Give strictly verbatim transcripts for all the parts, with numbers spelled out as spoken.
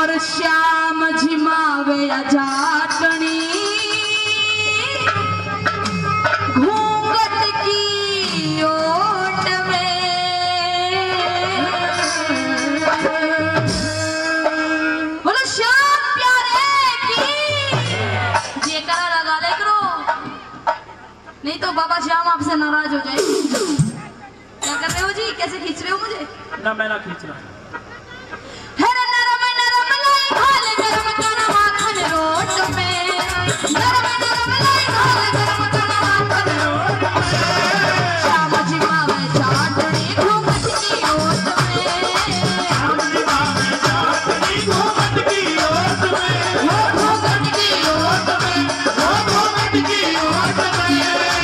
और श्याम झिमावे जाटनी घूंघट की ओट में। बोलो श्याम प्यारे की जेकरा लगा ले करो, नहीं तो बाबा श्याम आपसे नाराज हो जाएंगे। क्या कर रहे हो जी, कैसे खींच रहे हो मुझे? ना मैं ना खींच रहा। रोट में नरम नरम लाई घाल गरम गरम माखन रोट में श्याम झिमावे जाटनी घूंघट की ओट में। श्याम झिमावे जाटनी घूंघट की ओट में, वो घूंघट की ओट में, वो घूंघट की ओट में।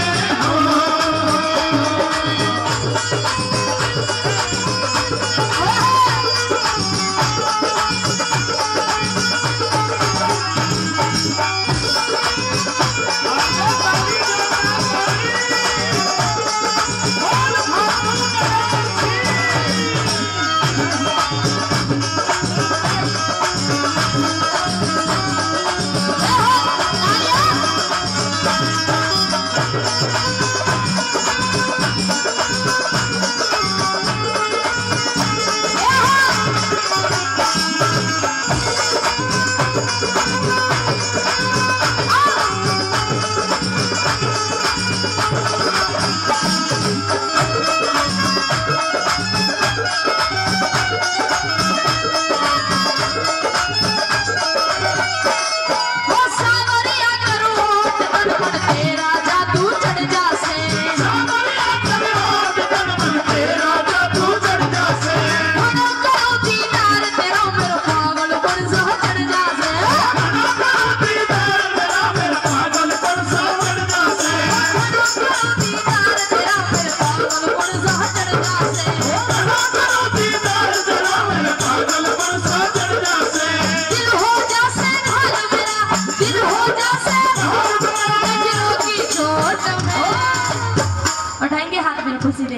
उठाएंगे हाथ बिल्कुल सीधे,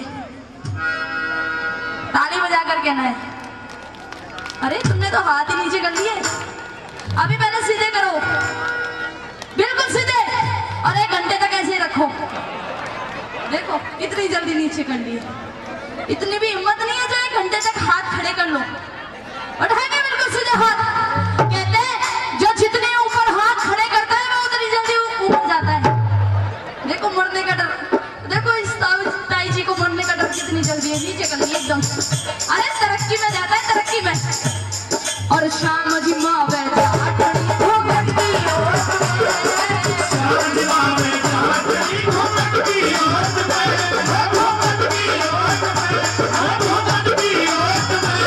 ताली बजा कर कहना है। अरे तुमने तो हाथ ही नीचे कर लिए, अभी पहले सीधे करो, बिल्कुल सीधे, और एक घंटे तक ऐसे ही रखो। देखो इतनी जल्दी नीचे कर लिए, इतनी भी हिम्मत नहीं है जो एक घंटे तक हाथ खड़े कर लो। उठाएंगे बिल्कुल सीधे हाथ। कहते हैं जो जितने ऊपर हाथ खड़े करता है वो उतनी जल्दी ऊपर जाता है। देखो मरने का डर, देखो इस ताई जी को मरने का डर कितनी जल्दी है, नीचे कर लिए एकदम। अरे तरक्की में जाता है, तरक्की में। और श्याम झिमावे जाटनी घूंघट की ओट में, श्याम झिमावे जाटनी घूंघट की ओट में, घूंघट की ओट में, घूंघट की ओट में।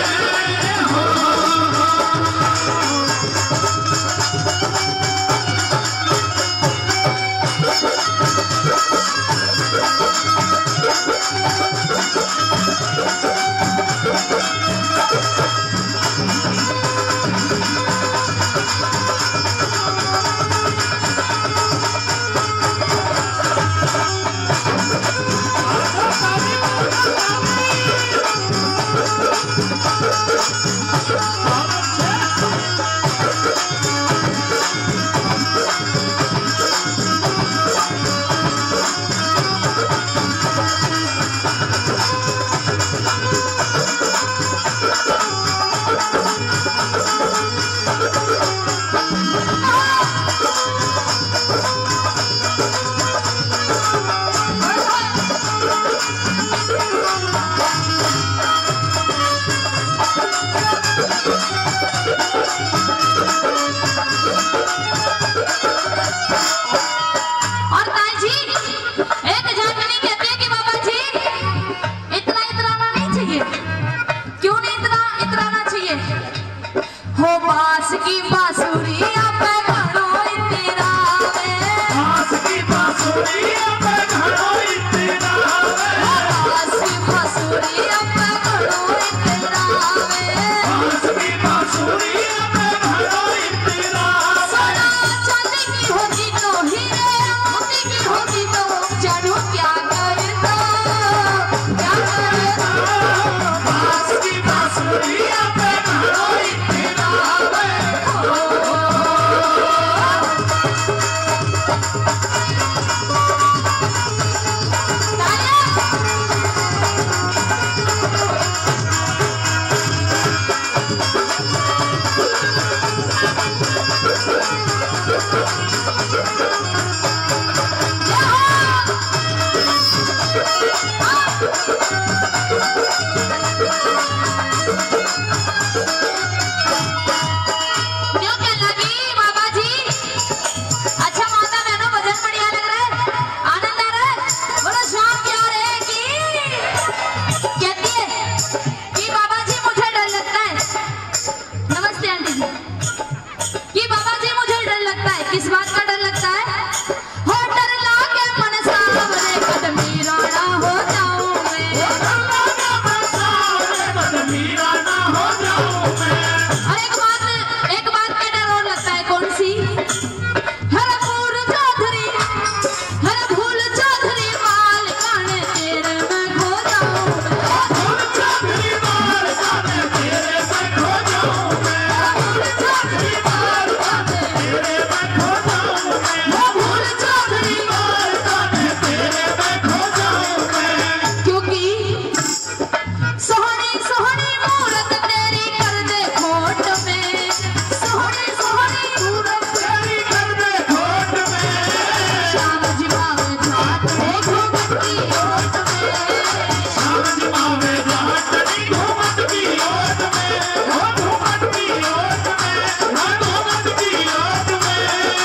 Yeah. कि बाबा जी मुझे डर लगता है। किस बात का डर लगता है? हो डर लागे मन सावरे कदमी राणा हो जाऊं मैं। और एक बात एक बात का डर और लगता है, कौन सी? हर भूल चौधरी हर भूल चौधरी माल काने तेरे में खो जाऊं क्योंकि सोहनी सोहनी मूरत तेरी कर दे खोट में। सोहनी सोहनी मूरत तेरी कर दे खोट में। श्याम जी मावे जात देखो बत्ती ओट में। श्याम जी मावे जात घूमत की ओट में, हो घूमत की ओट में, हो घूमत की ओट में।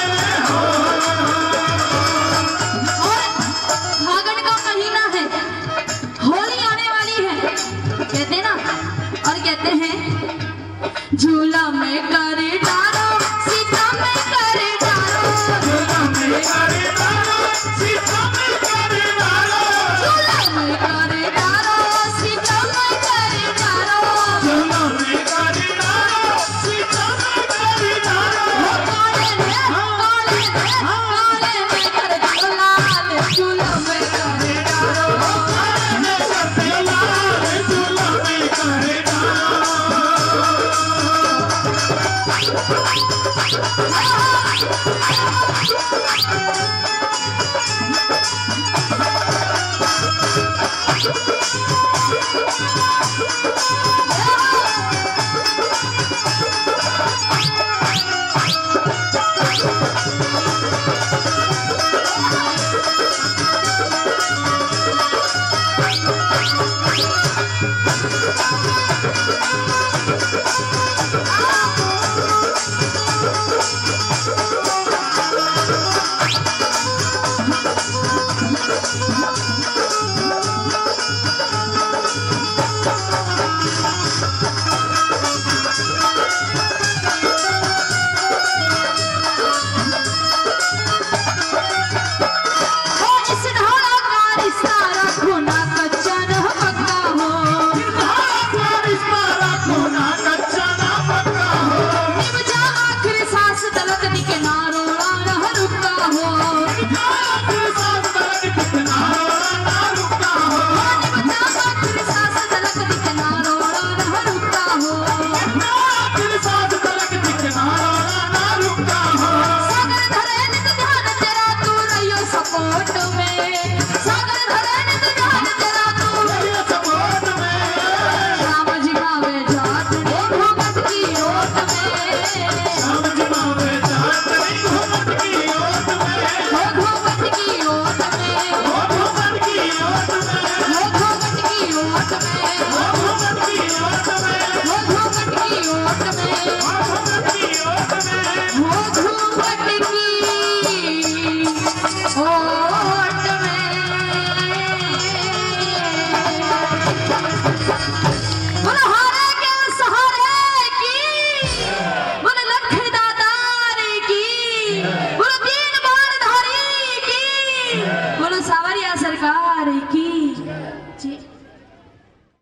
और फागुन का महीना है, होली आने वाली है, कहते ना, और कहते हैं झूला में करे डारो सीता में करे डारो। झूला में करे डालो, सीता में करे डालो। झूला में करे डारो सीता में करे डारो। झूला में करे डालो, सीता में करे डालो। काले में काले में काले में कर दो लाल झूला में करे डारो। काले करते लाल, झूला में करे डालो। हाँ